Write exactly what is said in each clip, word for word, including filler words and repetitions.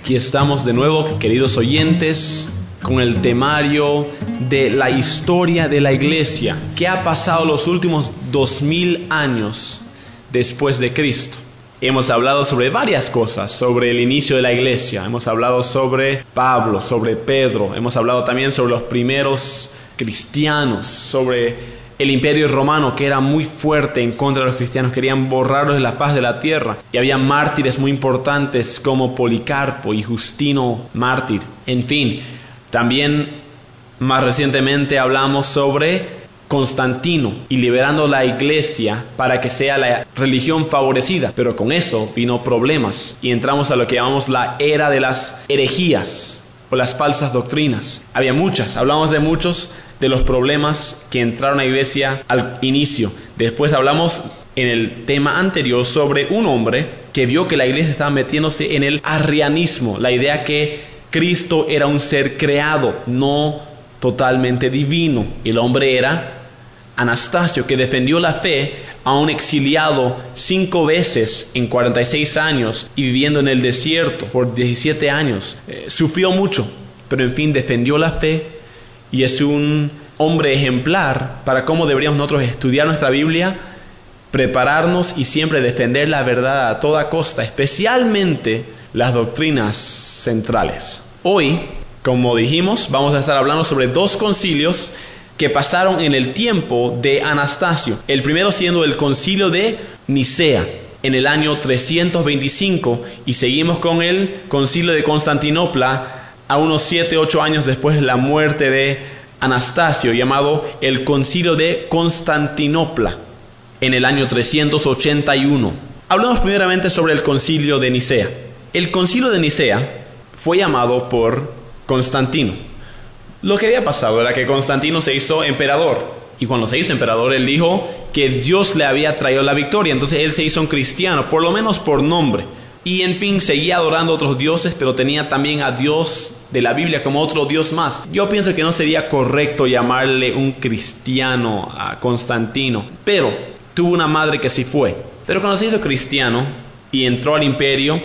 Aquí estamos de nuevo, queridos oyentes, con el temario de la historia de la iglesia. ¿Qué ha pasado los últimos dos mil años después de Cristo? Hemos hablado sobre varias cosas, sobre el inicio de la iglesia. Hemos hablado sobre Pablo, sobre Pedro. Hemos hablado también sobre los primeros cristianos, sobre el imperio romano, que era muy fuerte en contra de los cristianos. Querían borrarlos de la faz de la tierra. Y había mártires muy importantes como Policarpo y Justino mártir. En fin, también más recientemente hablamos sobre Constantino y liberando la iglesia para que sea la religión favorecida. Pero con eso vino problemas y entramos a lo que llamamos la era de las herejías o las falsas doctrinas. Había muchas, hablamos de muchos de los problemas que entraron a la iglesia al inicio. Después hablamos en el tema anterior sobre un hombre que vio que la iglesia estaba metiéndose en el arrianismo, la idea que Cristo era un ser creado, no totalmente divino. El hombre era Anastasio, que defendió la fe a un exiliado cinco veces en cuarenta y seis años y viviendo en el desierto por diecisiete años. Eh, sufrió mucho, pero en fin defendió la fe y es un hombre ejemplar para cómo deberíamos nosotros estudiar nuestra Biblia, prepararnos y siempre defender la verdad a toda costa, especialmente las doctrinas centrales. Hoy, como dijimos, vamos a estar hablando sobre dos concilios que pasaron en el tiempo de Anastasio. El primero siendo el concilio de Nicea en el año trescientos veinticinco y seguimos con el concilio de Constantinopla a unos siete u ocho años después de la muerte de Anastasio, llamado el concilio de Constantinopla en el año trescientos ochenta y uno. Hablamos primeramente sobre el concilio de Nicea. El concilio de Nicea fue llamado por Constantino. Lo que había pasado era que Constantino se hizo emperador. Y cuando se hizo emperador, él dijo que Dios le había traído la victoria. Entonces él se hizo un cristiano, por lo menos por nombre. Y en fin, seguía adorando a otros dioses, pero tenía también a Dios de la Biblia como otro Dios más. Yo pienso que no sería correcto llamarle un cristiano a Constantino. Pero tuvo una madre que sí fue. Pero cuando se hizo cristiano y entró al imperio,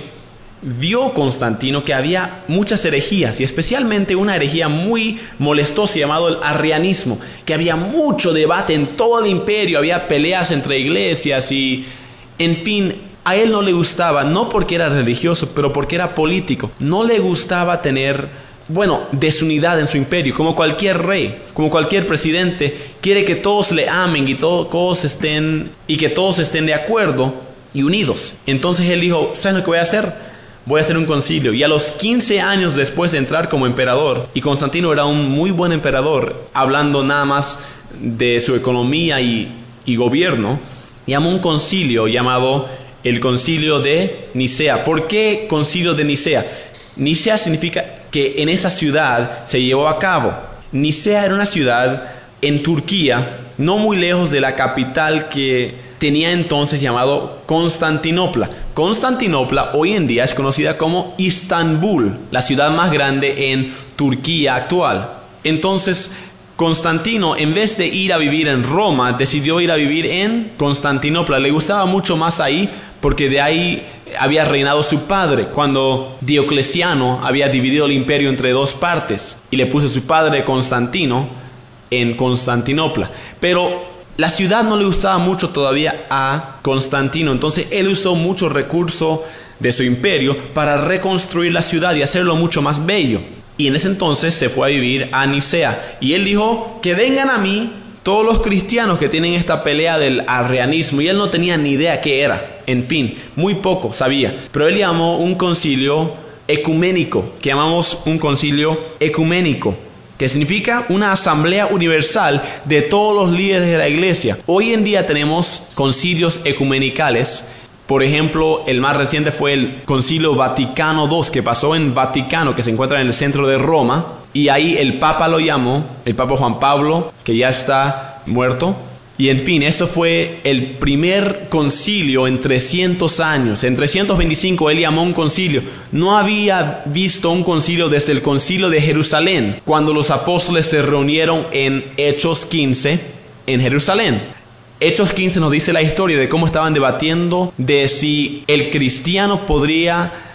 vio Constantino que había muchas herejías y especialmente una herejía muy molestosa llamado el arrianismo, que había mucho debate en todo el imperio, había peleas entre iglesias y en fin, a él no le gustaba, no porque era religioso, pero porque era político. No le gustaba tener, bueno, desunidad en su imperio, como cualquier rey, como cualquier presidente, quiere que todos le amen y to- todos estén y que todos estén de acuerdo y unidos. Entonces él dijo, ¿saben lo que voy a hacer? Voy a hacer un concilio. Y a los quince años después de entrar como emperador, y Constantino era un muy buen emperador, hablando nada más de su economía y, y gobierno, llamó un concilio llamado el concilio de Nicea. ¿Por qué concilio de Nicea? Nicea significa que en esa ciudad se llevó a cabo. Nicea era una ciudad en Turquía, no muy lejos de la capital que tenía entonces llamado Constantinopla. Constantinopla hoy en día es conocida como Istambul, la ciudad más grande en Turquía actual. Entonces, Constantino, en vez de ir a vivir en Roma, decidió ir a vivir en Constantinopla. Le gustaba mucho más ahí porque de ahí había reinado su padre cuando Diocleciano había dividido el imperio entre dos partes y le puso su padre Constantino en Constantinopla. Pero la ciudad no le gustaba mucho todavía a Constantino, entonces él usó mucho recurso de su imperio para reconstruir la ciudad y hacerlo mucho más bello. Y en ese entonces se fue a vivir a Nicea. Y él dijo, que vengan a mí todos los cristianos que tienen esta pelea del arrianismo. Y él no tenía ni idea qué era. En fin, muy poco sabía. Pero él llamó un concilio ecuménico, que llamamos un concilio ecuménico, que significa una asamblea universal de todos los líderes de la iglesia. Hoy en día tenemos concilios ecumenicales. Por ejemplo, el más reciente fue el Concilio Vaticano segundo, que pasó en Vaticano, que se encuentra en el centro de Roma. Y ahí el Papa lo llamó, el Papa Juan Pablo, que ya está muerto. Y en fin, eso fue el primer concilio en trescientos años. En trescientos veinticinco él llamó un concilio. No había visto un concilio desde el concilio de Jerusalén, cuando los apóstoles se reunieron en Hechos quince en Jerusalén. Hechos quince nos dice la historia de cómo estaban debatiendo de si el cristiano podría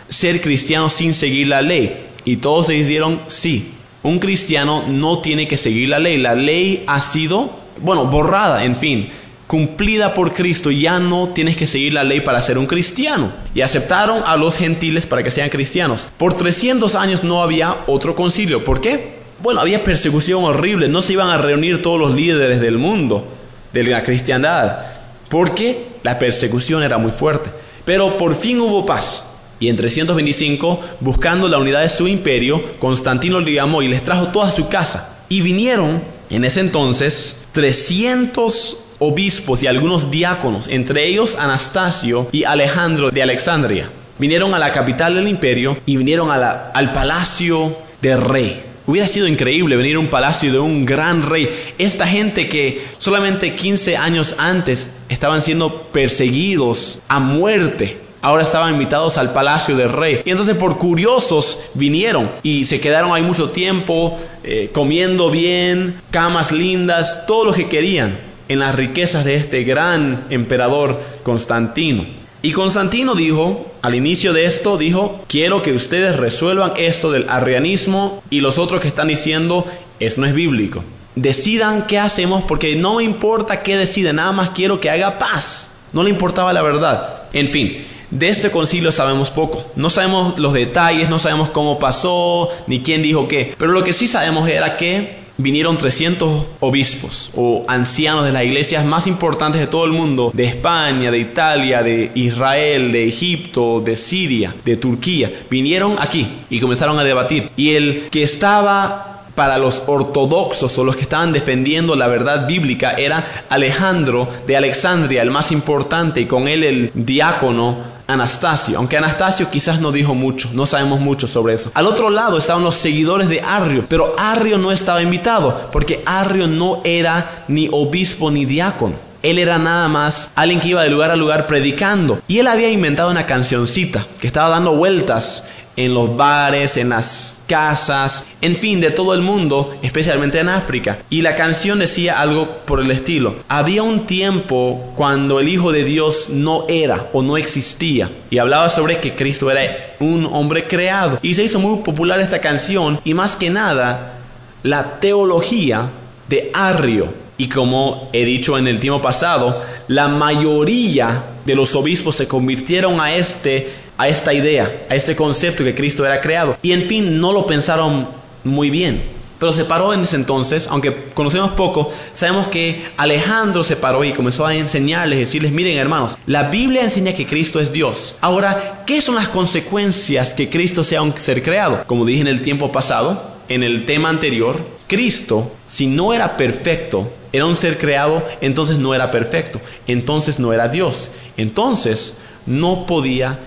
ser cristiano sin seguir la ley? Y todos dijeron sí. Un cristiano no tiene que seguir la ley. La ley ha sido, bueno, borrada, en fin, cumplida por Cristo. Ya no tienes que seguir la ley para ser un cristiano. Y aceptaron a los gentiles para que sean cristianos. Por trescientos años no había otro concilio. ¿Por qué? Bueno, había persecución horrible. No se iban a reunir todos los líderes del mundo, de la cristiandad, porque la persecución era muy fuerte. Pero por fin hubo paz. Y en trescientos veinticinco, buscando la unidad de su imperio, Constantino le llamó y les trajo toda su casa. Y vinieron, en ese entonces, trescientos obispos y algunos diáconos, entre ellos Anastasio y Alejandro de Alexandria. Vinieron a la capital del imperio y vinieron a la, al palacio del rey. Hubiera sido increíble venir a un palacio de un gran rey. Esta gente que solamente quince años antes estaban siendo perseguidos a muerte, ahora estaban invitados al palacio del rey. Y entonces por curiosos vinieron y se quedaron ahí mucho tiempo, eh, comiendo bien, camas lindas, todo lo que querían en las riquezas de este gran emperador Constantino. Y Constantino dijo, al inicio de esto, dijo: quiero que ustedes resuelvan esto del arrianismo y los otros que están diciendo, eso no es bíblico. Decidan qué hacemos, porque no me importa qué deciden, nada más quiero que haga paz. No le importaba la verdad. En fin, de este concilio sabemos poco. No sabemos los detalles, no sabemos cómo pasó, ni quién dijo qué. Pero lo que sí sabemos era que vinieron trescientos obispos o ancianos de las iglesias más importantes de todo el mundo, de España, de Italia, de Israel, de Egipto, de Siria, de Turquía. Vinieron aquí y comenzaron a debatir. Y el que estaba para los ortodoxos o los que estaban defendiendo la verdad bíblica era Alejandro de Alexandria, el más importante, y con él el diácono Anastasio, aunque Anastasio quizás no dijo mucho, no sabemos mucho sobre eso. Al otro lado estaban los seguidores de Arrio, pero Arrio no estaba invitado, porque Arrio no era ni obispo ni diácono. Él era nada más alguien que iba de lugar a lugar predicando. Y él había inventado una cancioncita que estaba dando vueltas en los bares, en las casas, en fin, de todo el mundo, especialmente en África. Y la canción decía algo por el estilo: había un tiempo cuando el Hijo de Dios no era o no existía. Y hablaba sobre que Cristo era un hombre creado. Y se hizo muy popular esta canción, y más que nada, la teología de Arrio. Y como he dicho en el tiempo pasado, la mayoría de los obispos se convirtieron a este a esta idea, a este concepto que Cristo era creado. Y en fin, no lo pensaron muy bien. Pero se paró en ese entonces, aunque conocemos poco, sabemos que Alejandro se paró y comenzó a enseñarles, decirles: miren, hermanos, la Biblia enseña que Cristo es Dios. Ahora, ¿qué son las consecuencias que Cristo sea un ser creado? Como dije en el tiempo pasado, en el tema anterior, Cristo, si no era perfecto, era un ser creado, entonces no era perfecto, entonces no era Dios, entonces no podía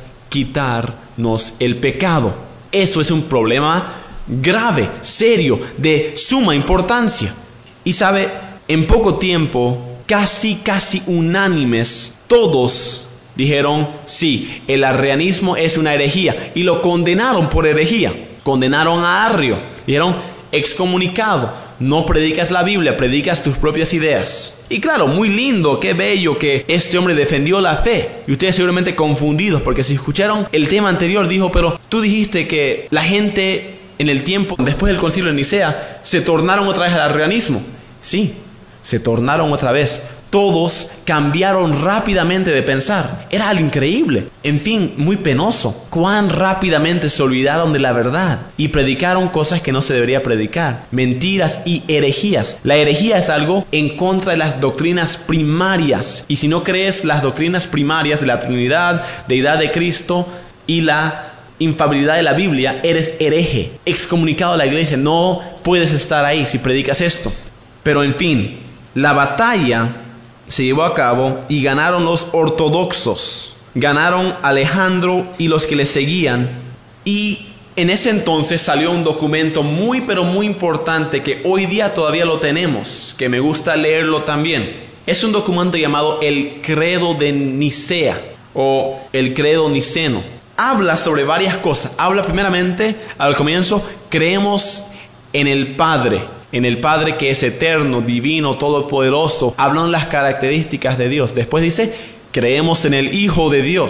quitarnos el pecado. Eso es un problema grave, serio, de suma importancia. Y sabe, en poco tiempo, casi, casi unánimes, todos dijeron: sí, el arrianismo es una herejía, y lo condenaron por herejía. Condenaron a Arrio, dijeron: excomunicado, no predicas la Biblia, predicas tus propias ideas. Y claro, muy lindo, qué bello que este hombre defendió la fe. Y ustedes seguramente confundidos, porque si escucharon el tema anterior, dijo: pero tú dijiste que la gente en el tiempo después del concilio de Nicea se tornaron otra vez al arrianismo. Sí, se tornaron otra vez. Todos cambiaron rápidamente de pensar. Era algo increíble. En fin, muy penoso. Cuán rápidamente se olvidaron de la verdad y predicaron cosas que no se debería predicar. Mentiras y herejías. La herejía es algo en contra de las doctrinas primarias. Y si no crees las doctrinas primarias de la Trinidad, deidad de Cristo y la infalibilidad de la Biblia, eres hereje, excomunicado de la iglesia. No puedes estar ahí si predicas esto. Pero en fin, la batalla se llevó a cabo y ganaron los ortodoxos. Ganaron Alejandro y los que le seguían. Y en ese entonces salió un documento muy pero muy importante que hoy día todavía lo tenemos, que me gusta leerlo también. Es un documento llamado el Credo de Nicea o el Credo Niceno. Habla sobre varias cosas. Habla primeramente, al comienzo, creemos en el Padre. En el Padre que es eterno, divino, todopoderoso. Hablan las características de Dios. Después dice, creemos en el Hijo de Dios.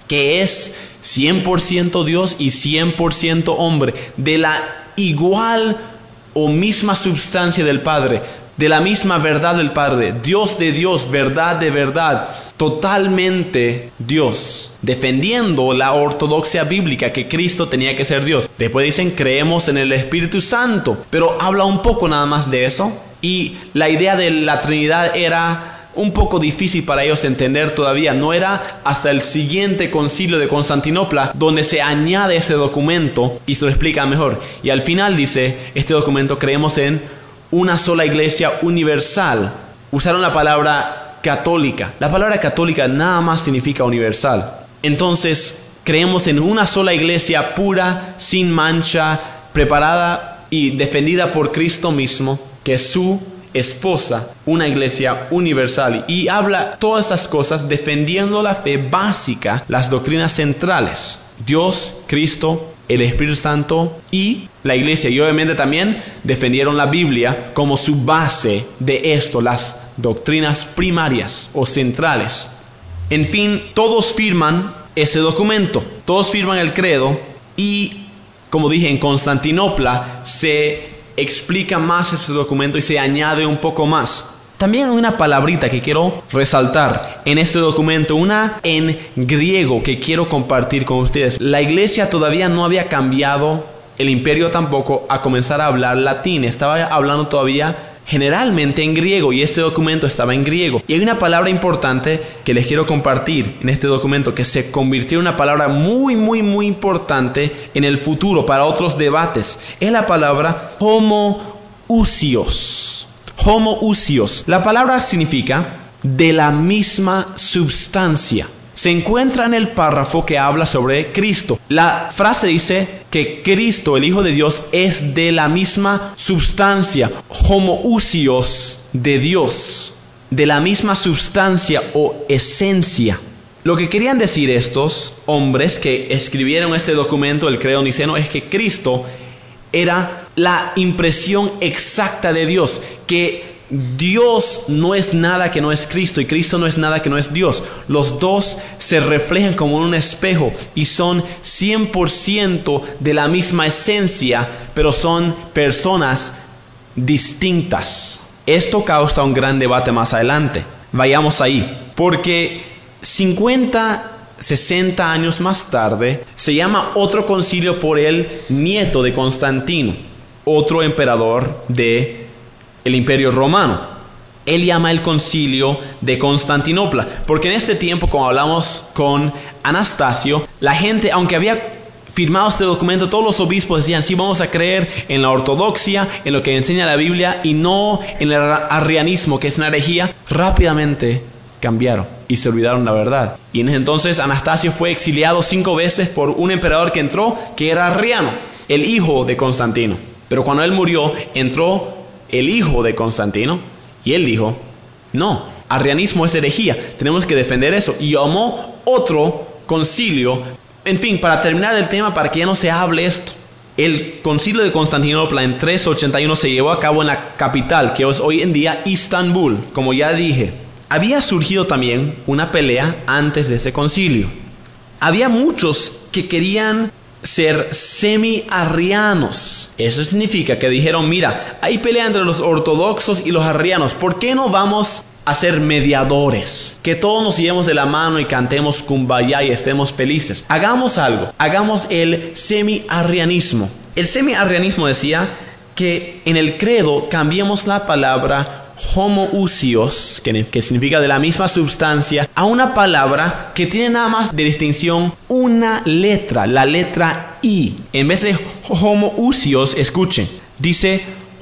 que es cien por ciento Dios y cien por ciento hombre, de la igual o misma sustancia del Padre, de la misma verdad del Padre, Dios de Dios, verdad de verdad, totalmente Dios, defendiendo la ortodoxia bíblica que Cristo tenía que ser Dios. Después dicen, creemos en el Espíritu Santo, pero habla un poco nada más de eso, y la idea de la Trinidad era un poco difícil para ellos entender todavía. No era hasta el siguiente concilio de Constantinopla donde se añade ese documento y se lo explica mejor. Y al final dice, este documento, creemos en una sola iglesia universal. Usaron la palabra católica. La palabra católica nada más significa universal. Entonces, creemos en una sola iglesia pura, sin mancha, preparada y defendida por Cristo mismo, que es su esposa, una iglesia universal. Y habla todas estas cosas defendiendo la fe básica, las doctrinas centrales: Dios, Cristo, el Espíritu Santo y la iglesia. Y obviamente también defendieron la Biblia como su base de esto, las doctrinas primarias o centrales. En fin, todos firman ese documento, todos firman el credo, y como dije, en Constantinopla se explica más ese documento y se añade un poco más. También hay una palabrita que quiero resaltar en este documento, una en griego que quiero compartir con ustedes. La iglesia todavía no había cambiado, el imperio tampoco, a comenzar a hablar latín. Estaba hablando todavía generalmente en griego, y este documento estaba en griego. Y hay una palabra importante que les quiero compartir en este documento, que se convirtió en una palabra muy, muy, muy importante en el futuro para otros debates. Es la palabra homoousios. Homoousios. La palabra significa de la misma substancia. Se encuentra en el párrafo que habla sobre Cristo. La frase dice que Cristo, el Hijo de Dios, es de la misma substancia, homoousios, de Dios, de la misma substancia o esencia. Lo que querían decir estos hombres que escribieron este documento, el Credo Niceno, es que Cristo era la impresión exacta de Dios, que Dios no es nada que no es Cristo y Cristo no es nada que no es Dios. Los dos se reflejan como en un espejo y son cien por ciento de la misma esencia, pero son personas distintas. Esto causa un gran debate más adelante. Vayamos ahí, porque cincuenta, sesenta años más tarde se llama otro concilio por el nieto de Constantino, otro emperador de el Imperio Romano. Él llama el concilio de Constantinopla, porque en este tiempo, como hablamos con Anastasio, la gente, aunque había firmado este documento, todos los obispos decían, sí, vamos a creer en la ortodoxia, en lo que enseña la Biblia, y no en el arrianismo, que es una herejía. Rápidamente cambiaron y se olvidaron la verdad. Y en ese entonces Anastasio fue exiliado cinco veces por un emperador que entró, que era arriano, el hijo de Constantino. Pero cuando él murió, entró el hijo de Constantino, y él dijo, no, arrianismo es herejía, tenemos que defender eso, y llamó otro concilio. En fin, para terminar el tema, para que ya no se hable esto, el concilio de Constantinopla en trescientos ochenta y uno se llevó a cabo en la capital, que es hoy en día Istambul, como ya dije. Había surgido también una pelea antes de ese concilio. Había muchos que querían ser semi-arrianos. Eso significa que dijeron, mira, hay pelea entre los ortodoxos y los arrianos, ¿por qué no vamos a ser mediadores? Que todos nos llevemos de la mano y cantemos Kumbaya y estemos felices. Hagamos algo, hagamos el semi-arrianismo. El semi-arrianismo decía que en el credo cambiemos la palabra homoousios, que, que significa de la misma substancia, a una palabra que tiene nada más de distinción una letra, la letra I. En vez de homoousios, escuchen, dice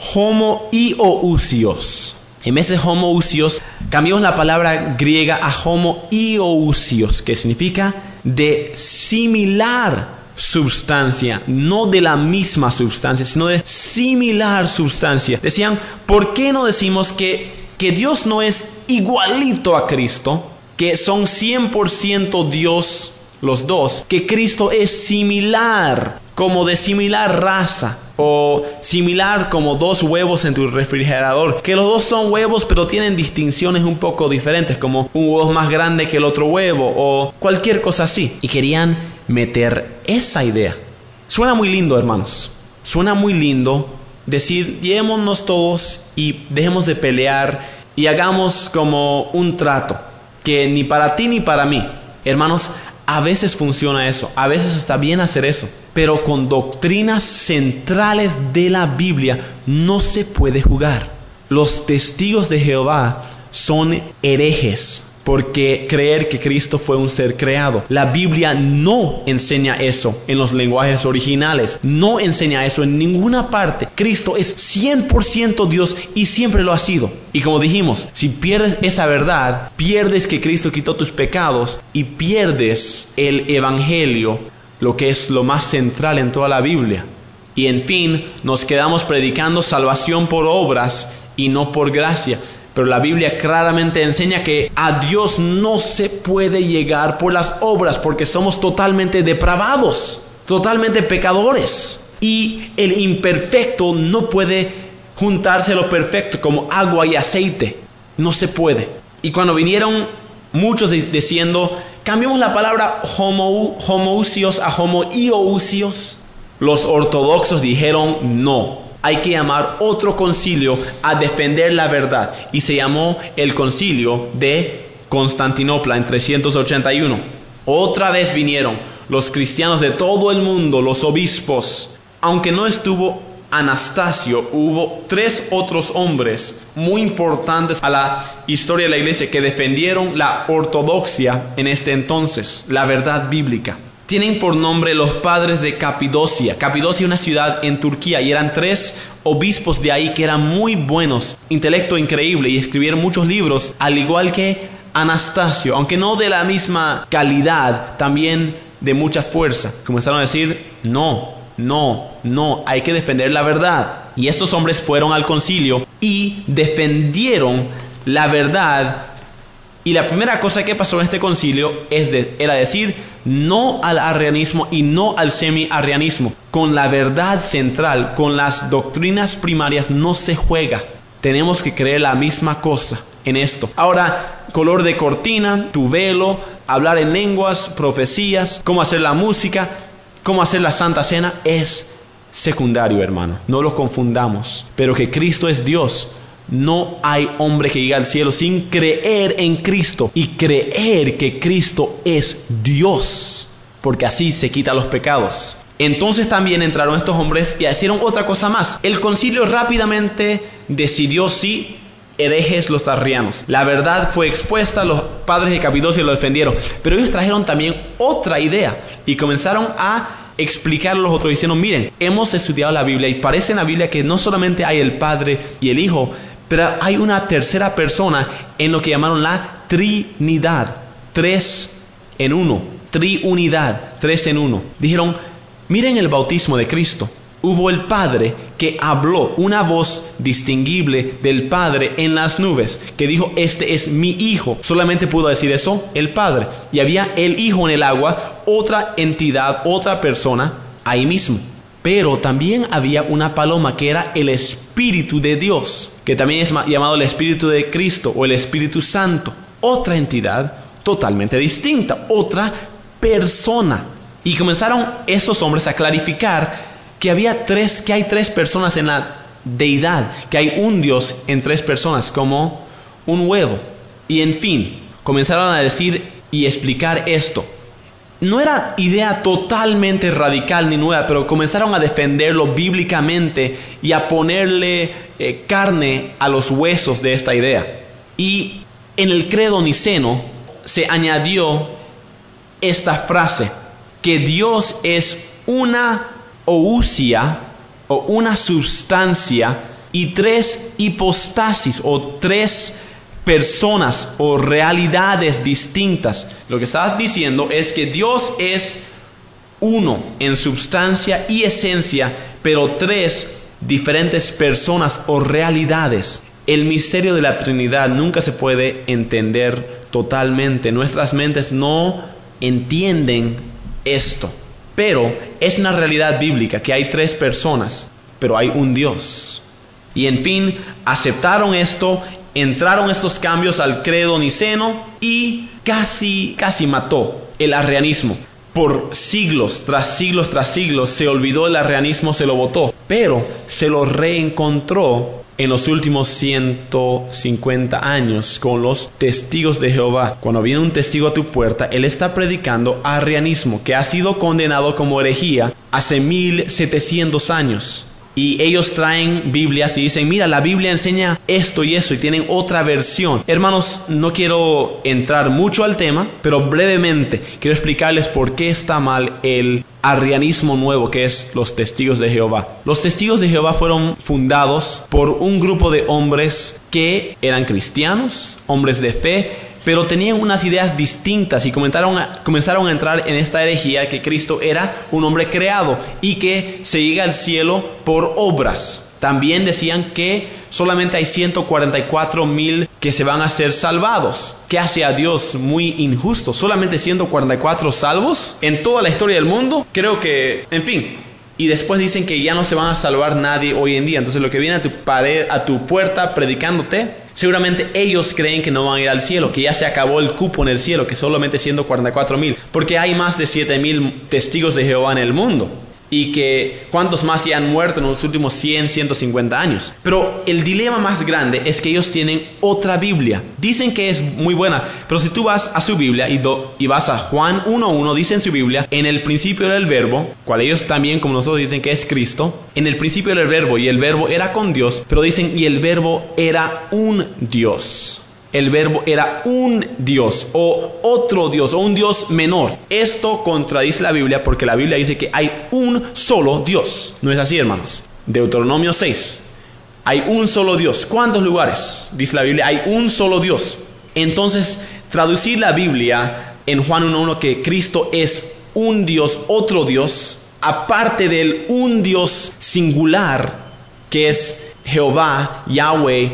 homoiousios. En vez de homoousios, cambiamos la palabra griega a homoiousios, que significa de similar substancia, no de la misma substancia, sino de similar substancia. Decían, ¿por qué no decimos que, que Dios no es igualito a Cristo, que son cien por ciento Dios los dos, que Cristo es similar, como de similar raza, O similar como dos huevos en tu refrigerador, que los dos son huevos pero tienen distinciones un poco diferentes, como un huevo más grande que el otro huevo o cualquier cosa así. Y querían meter esa idea. Suena muy lindo, hermanos. Suena muy lindo decir, llevémonos todos y dejemos de pelear y hagamos como un trato, que ni para ti ni para mí. Hermanos, a veces funciona eso, a veces está bien hacer eso, pero con doctrinas centrales de la Biblia no se puede jugar. Los testigos de Jehová son herejes porque creer que Cristo fue un ser creado. La Biblia no enseña eso en los lenguajes originales, no enseña eso en ninguna parte. Cristo es cien por ciento Dios y siempre lo ha sido. Y como dijimos, si pierdes esa verdad, pierdes que Cristo quitó tus pecados y pierdes el Evangelio, lo que es lo más central en toda la Biblia. Y en fin, nos quedamos predicando salvación por obras y no por gracia. Pero la Biblia claramente enseña que a Dios no se puede llegar por las obras porque somos totalmente depravados, totalmente pecadores. Y el imperfecto no puede juntarse a lo perfecto como agua y aceite. No se puede. Y cuando vinieron muchos diciendo, cambiemos la palabra homo, homoousios a homoiousios, los ortodoxos dijeron no. Hay que llamar otro concilio a defender la verdad. Y se llamó el concilio de Constantinopla en trescientos ochenta y uno. Otra vez vinieron los cristianos de todo el mundo, los obispos. Aunque no estuvo Anastasio, hubo tres otros hombres muy importantes a la historia de la iglesia que defendieron la ortodoxia en este entonces, la verdad bíblica. Tienen por nombre los padres de Capadocia. Capadocia es una ciudad en Turquía y eran tres obispos de ahí que eran muy buenos, intelecto increíble y escribieron muchos libros, al igual que Anastasio, aunque no de la misma calidad, también de mucha fuerza. Comenzaron a decir, no, no, no, hay que defender la verdad. Y estos hombres fueron al concilio y defendieron la verdad. Y la primera cosa que pasó en este concilio es de, era decir no al arrianismo y no al semi-arrianismo. Con la verdad central, con las doctrinas primarias no se juega. Tenemos que creer la misma cosa en esto. Ahora, color de cortina, tu velo, hablar en lenguas, profecías, cómo hacer la música, cómo hacer la Santa Cena es secundario, hermano. No los confundamos. Pero que Cristo es Dios. No hay hombre que llegue al cielo sin creer en Cristo y creer que Cristo es Dios, porque así se quitan los pecados. Entonces también entraron estos hombres y hicieron otra cosa más. El concilio rápidamente decidió si herejes los arrianos. La verdad fue expuesta, los padres de Capadocia lo defendieron, pero ellos trajeron también otra idea y comenzaron a explicar a los otros diciendo, miren, hemos estudiado la Biblia y parece en la Biblia que no solamente hay el Padre y el Hijo, pero hay una tercera persona en lo que llamaron la Trinidad, tres en uno, triunidad, tres en uno. Dijeron, miren el bautismo de Cristo. Hubo el Padre que habló, una voz distinguible del Padre en las nubes, que dijo, este es mi Hijo. Solamente pudo decir eso el Padre. Y había el Hijo en el agua, otra entidad, otra persona, ahí mismo. Pero también había una paloma que era el Espíritu de Dios, que también es llamado el Espíritu de Cristo o el Espíritu Santo. Otra entidad totalmente distinta, otra persona. Y comenzaron estos hombres a clarificar que había tres, que hay tres personas en la deidad, que hay un Dios en tres personas, como un huevo. Y en fin, comenzaron a decir y explicar esto. No era idea totalmente radical ni nueva, pero comenzaron a defenderlo bíblicamente y a ponerle eh, carne a los huesos de esta idea. Y en el credo niceno se añadió esta frase, que Dios es una ousia o una substancia y tres hipostasis o tres personas o realidades distintas. Lo que estás diciendo es que Dios es uno en substancia y esencia, pero tres diferentes personas o realidades. El misterio de la Trinidad nunca se puede entender totalmente. Nuestras mentes no entienden esto, pero es una realidad bíblica que hay tres personas. pero hay un Dios. Y en fin, aceptaron esto, entraron estos cambios al credo niceno y casi, casi mató el arrianismo. Por siglos, tras siglos, tras siglos, se olvidó el arrianismo, se lo botó, pero se lo reencontró en los últimos ciento cincuenta años con los testigos de Jehová. Cuando viene un testigo a tu puerta, él está predicando arrianismo, que ha sido condenado como herejía hace mil setecientos años. Y ellos traen Biblias y dicen, mira, la Biblia enseña esto y eso, y tienen otra versión. Hermanos, no quiero entrar mucho al tema, pero brevemente quiero explicarles por qué está mal el arrianismo nuevo, que es los testigos de Jehová. Los testigos de Jehová fueron fundados por un grupo de hombres que eran cristianos, hombres de fe, pero tenían unas ideas distintas y comenzaron a, comenzaron a entrar en esta herejía que Cristo era un hombre creado y que se llega al cielo por obras. También decían que solamente hay ciento cuarenta y cuatro mil que se van a ser salvados. ¿Qué hace a Dios muy injusto? ¿Solamente ciento cuarenta y cuatro salvos en toda la historia del mundo? Creo que, en fin. Y después dicen que ya no se van a salvar nadie hoy en día. Entonces lo que viene a tu pared, a tu puerta predicándote, seguramente ellos creen que no van a ir al cielo, que ya se acabó el cupo en el cielo, que solamente ciento cuarenta y cuatro mil, porque hay más de siete mil testigos de Jehová en el mundo. Y que cuántos más ya han muerto en los últimos cien, ciento cincuenta años. Pero el dilema más grande es que ellos tienen otra Biblia. Dicen que es muy buena, pero si tú vas a su Biblia y, do, y vas a Juan uno uno, dice en su Biblia, en el principio era el verbo, cual ellos también como nosotros dicen que es Cristo. En el principio era el verbo y el verbo era con Dios, pero dicen y el verbo era un Dios. El verbo era un Dios o otro Dios o un Dios menor. Esto contradice la Biblia porque la Biblia dice que hay un solo Dios. ¿No es así, hermanos? Deuteronomio seis. Hay un solo Dios. ¿Cuántos lugares? Dice la Biblia, hay un solo Dios. Entonces, traducir la Biblia en Juan uno uno que Cristo es un Dios, otro Dios, aparte del un Dios singular que es Jehová, Yahweh,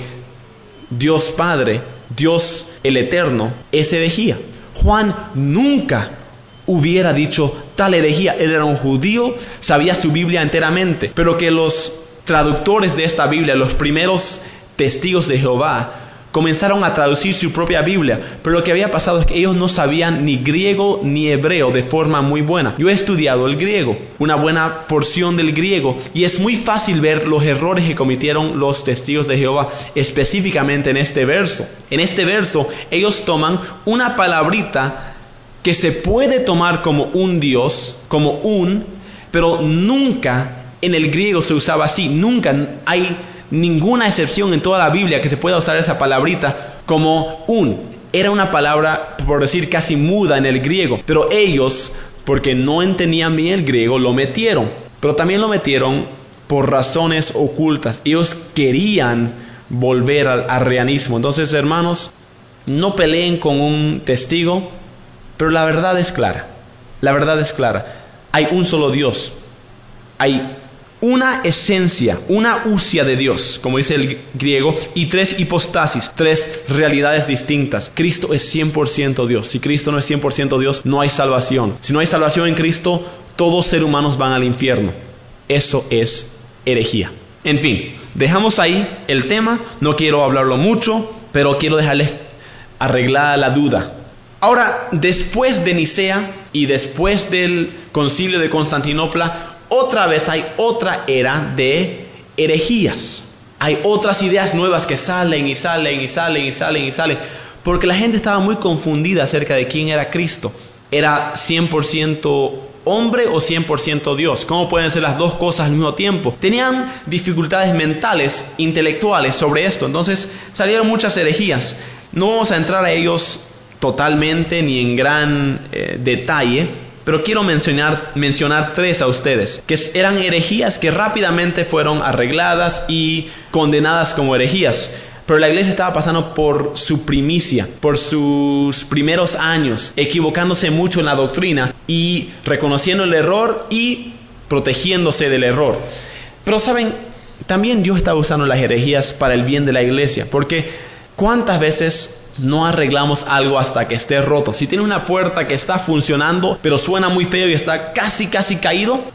Dios Padre, Dios el Eterno, es herejía. Juan nunca hubiera dicho tal herejía. Él era un judío, sabía su Biblia enteramente, pero que los traductores de esta Biblia, los primeros testigos de Jehová, comenzaron a traducir su propia Biblia, pero lo que había pasado es que ellos no sabían ni griego ni hebreo de forma muy buena. Yo he estudiado el griego, una buena porción del griego, y es muy fácil ver los errores que cometieron los testigos de Jehová, específicamente en este verso. En este verso, ellos toman una palabrita que se puede tomar como un Dios, como un, pero nunca en el griego se usaba así, nunca hay ninguna excepción en toda la Biblia que se pueda usar esa palabrita como un. Era una palabra, por decir, casi muda en el griego. Pero ellos, porque no entendían bien el griego, lo metieron. Pero también lo metieron por razones ocultas. Ellos querían volver al arrianismo. Entonces, hermanos, no peleen con un testigo, pero la verdad es clara. La verdad es clara. Hay un solo Dios. Hay una esencia, una usia de Dios, como dice el griego, y tres hipostasis, tres realidades distintas. Cristo es cien por ciento Dios. Si Cristo no es cien por ciento Dios, no hay salvación. Si no hay salvación en Cristo, todos seres humanos van al infierno. Eso es herejía. En fin, dejamos ahí el tema. No quiero hablarlo mucho, pero quiero dejarles arreglada la duda. Ahora, después de Nicea y después del concilio de Constantinopla, otra vez hay otra era de herejías. Hay otras ideas nuevas que salen y salen y salen y salen y salen. Porque la gente estaba muy confundida acerca de quién era Cristo. ¿Era cien por ciento hombre o cien por ciento Dios? ¿Cómo pueden ser las dos cosas al mismo tiempo? Tenían dificultades mentales, intelectuales sobre esto. Entonces salieron muchas herejías. No vamos a entrar a ellos totalmente ni en gran eh, detalle, pero quiero mencionar, mencionar tres a ustedes, que eran herejías que rápidamente fueron arregladas y condenadas como herejías. Pero la iglesia estaba pasando por su primicia, por sus primeros años, equivocándose mucho en la doctrina y reconociendo el error y protegiéndose del error. Pero saben, también Dios estaba usando las herejías para el bien de la iglesia, porque ¿cuántas veces no arreglamos algo hasta que esté roto? Si tiene una puerta que está funcionando, pero suena muy feo y está casi, casi caído,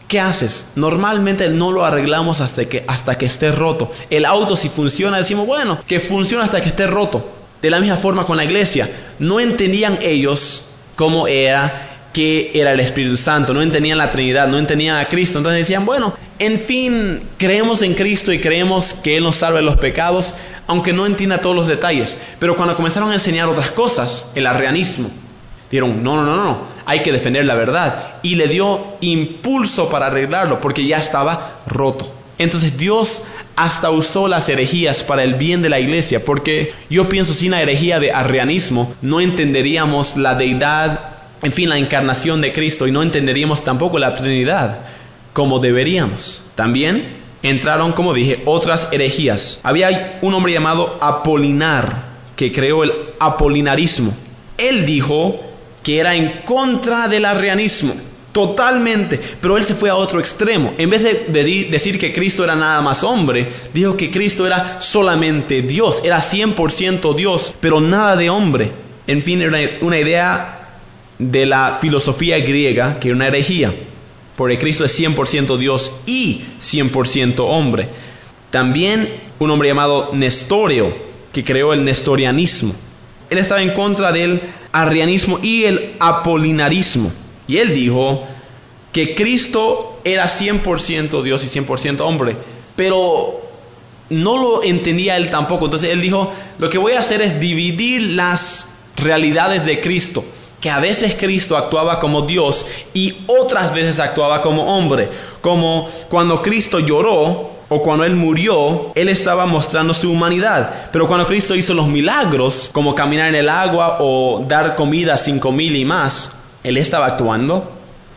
¿qué haces? Normalmente no lo arreglamos hasta que, hasta que esté roto. El auto, si funciona, decimos, bueno, que funciona hasta que esté roto. De la misma forma con la iglesia. No entendían ellos cómo era, qué era el Espíritu Santo. No entendían la Trinidad, no entendían a Cristo. Entonces decían, bueno, en fin, creemos en Cristo y creemos que Él nos salva de los pecados, aunque no entienda todos los detalles. Pero cuando comenzaron a enseñar otras cosas, el arrianismo, dijeron, no, no, no, no. Hay que defender la verdad. Y le dio impulso para arreglarlo porque ya estaba roto. Entonces Dios hasta usó las herejías para el bien de la iglesia. Porque yo pienso, sin la herejía de arrianismo no entenderíamos la deidad, en fin, la encarnación de Cristo. Y no entenderíamos tampoco la Trinidad como deberíamos. También entraron, como dije, otras herejías. Había un hombre llamado Apolinar que creó el apolinarismo. Él dijo que era en contra del arrianismo, totalmente, pero él se fue a otro extremo. En vez de, de decir que Cristo era nada más hombre, dijo que Cristo era solamente Dios, era cien por ciento Dios, pero nada de hombre. En fin, era una idea de la filosofía griega, que era una herejía, porque Cristo es cien por ciento Dios y cien por ciento hombre. También un hombre llamado Nestorio, que creó el nestorianismo. Él estaba en contra del arrianismo y el apolinarismo. Y él dijo que Cristo era cien por ciento Dios y cien por ciento hombre. Pero no lo entendía él tampoco. Entonces él dijo, lo que voy a hacer es dividir las realidades de Cristo. Que a veces Cristo actuaba como Dios y otras veces actuaba como hombre. Como cuando Cristo lloró, o cuando Él murió, Él estaba mostrando su humanidad. Pero cuando Cristo hizo los milagros, como caminar en el agua o dar comida a cinco mil y más, Él estaba actuando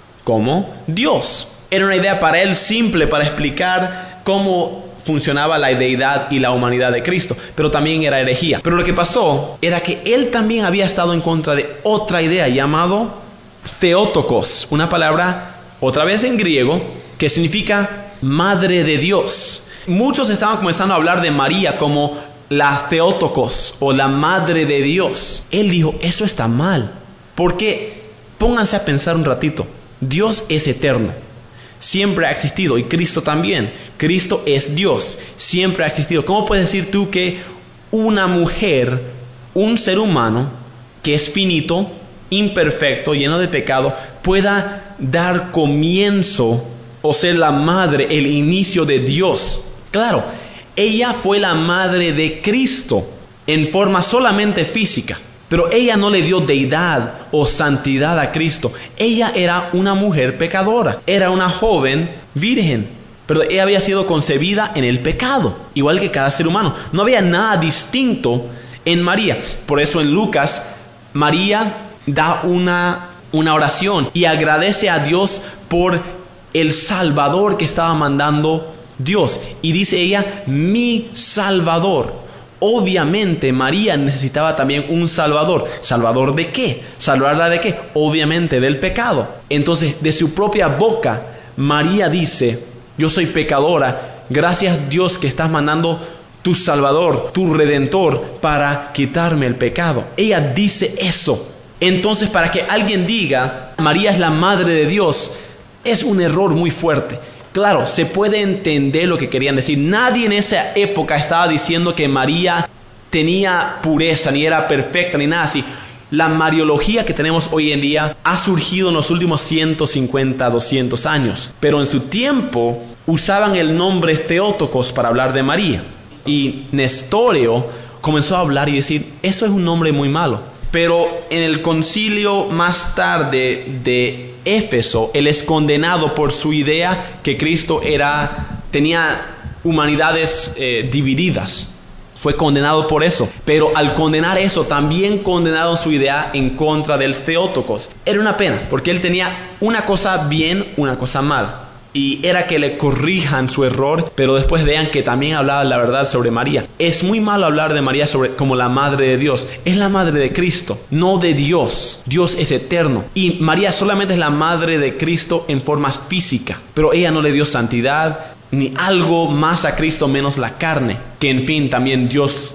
como Dios. Era una idea para Él simple, para explicar cómo funcionaba la deidad y la humanidad de Cristo. Pero también era herejía. Pero lo que pasó era que Él también había estado en contra de otra idea llamado Theotokos. Una palabra, otra vez en griego, que significa Madre de Dios. Muchos estaban comenzando a hablar de María como la Theotokos o la Madre de Dios. Él dijo, eso está mal. Porque pónganse a pensar un ratito. Dios es eterno. Siempre ha existido. Y Cristo también. Cristo es Dios. Siempre ha existido. ¿Cómo puedes decir tú que una mujer, un ser humano que es finito, imperfecto, lleno de pecado, pueda dar comienzo o ser la madre, el inicio de Dios? Claro, ella fue la madre de Cristo en forma solamente física, pero ella no le dio deidad o santidad a Cristo. Ella era una mujer pecadora, era una joven virgen, pero ella había sido concebida en el pecado, igual que cada ser humano. No había nada distinto en María. Por eso en Lucas, María da una, una oración y agradece a Dios por el Salvador que estaba mandando Dios. Y dice ella, mi Salvador. Obviamente María necesitaba también un Salvador. ¿Salvador de qué? ¿Salvarla de qué? Obviamente del pecado. Entonces de su propia boca María dice, yo soy pecadora, gracias Dios que estás mandando tu Salvador, tu Redentor, para quitarme el pecado. Ella dice eso. Entonces, para que alguien diga María es la Madre de Dios, es un error muy fuerte. Claro, se puede entender lo que querían decir. Nadie en esa época estaba diciendo que María tenía pureza, ni era perfecta, ni nada así. La mariología que tenemos hoy en día ha surgido en los últimos ciento cincuenta, doscientos años. Pero en su tiempo usaban el nombre Theotokos para hablar de María. Y Nestorio comenzó a hablar y decir, eso es un nombre muy malo. Pero en el concilio más tarde de Éfeso, él es condenado por su idea que Cristo era, tenía humanidades eh, divididas. Fue condenado por eso. Pero al condenar eso, también condenaron su idea en contra del Theotokos. Era una pena, porque él tenía una cosa bien, una cosa mal. Y era que le corrijan su error, pero después vean que también hablaba la verdad sobre María. Es muy malo hablar de María sobre, como la madre de Dios. Es la madre de Cristo, no de Dios. Dios es eterno. Y María solamente es la madre de Cristo en forma física. Pero ella no le dio santidad, ni algo más a Cristo menos la carne. Que en fin, también Dios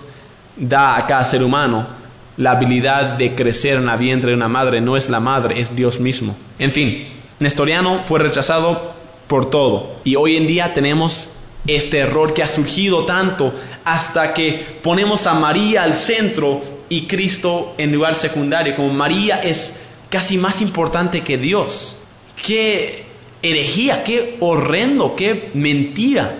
da a cada ser humano la habilidad de crecer en la vientre de una madre. No es la madre, es Dios mismo. En fin, Nestoriano fue rechazado por todo. Y hoy en día tenemos este error que ha surgido tanto hasta que ponemos a María al centro y Cristo en lugar secundario, como María es casi más importante que Dios. ¡Qué herejía! ¡Qué horrendo! ¡Qué mentira!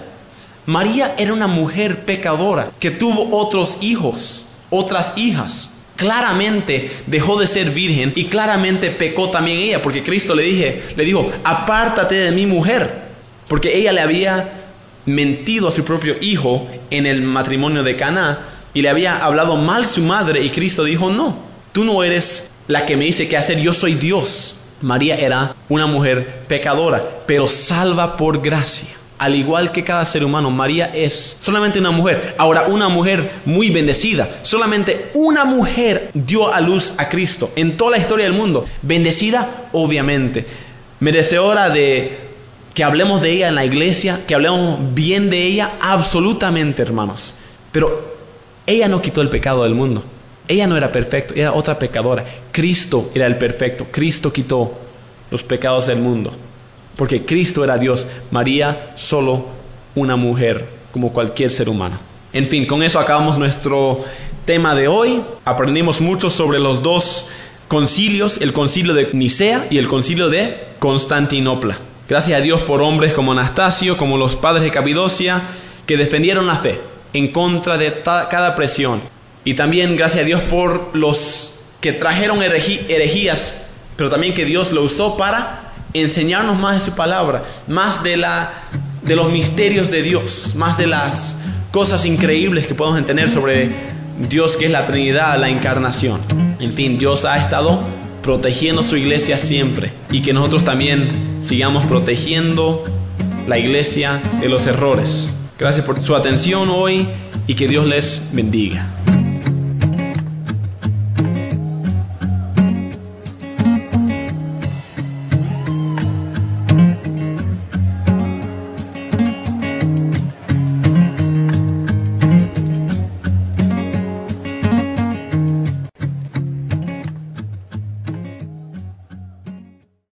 María era una mujer pecadora que tuvo otros hijos, otras hijas. Claramente dejó de ser virgen y claramente pecó también ella, porque Cristo le, dije, le dijo, apártate de mi mujer, porque ella le había mentido a su propio hijo en el matrimonio de Caná y le había hablado mal su madre, y Cristo dijo, no, tú no eres la que me dice qué hacer, yo soy Dios. María era una mujer pecadora, pero salva por gracia. Al igual que cada ser humano, María es solamente una mujer. Ahora, una mujer muy bendecida. Solamente una mujer dio a luz a Cristo en toda la historia del mundo. Bendecida, obviamente. Merecedora de que hablemos de ella en la iglesia, que hablemos bien de ella, absolutamente, hermanos. Pero ella no quitó el pecado del mundo. Ella no era perfecta, era otra pecadora. Cristo era el perfecto. Cristo quitó los pecados del mundo. Porque Cristo era Dios, María solo una mujer, como cualquier ser humano. En fin, con eso acabamos nuestro tema de hoy. Aprendimos mucho sobre los dos concilios, el concilio de Nicea y el concilio de Constantinopla. Gracias a Dios por hombres como Anastasio, como los padres de Capadocia, que defendieron la fe en contra de ta- cada presión. Y también gracias a Dios por los que trajeron herejí- herejías, pero también que Dios lo usó para enseñarnos más de su palabra, más de, la, de los misterios de Dios, más de las cosas increíbles que podemos entender sobre Dios, que es la Trinidad, la encarnación. En fin, Dios ha estado protegiendo su iglesia siempre, y que nosotros también sigamos protegiendo la iglesia de los errores. Gracias por su atención hoy y que Dios les bendiga.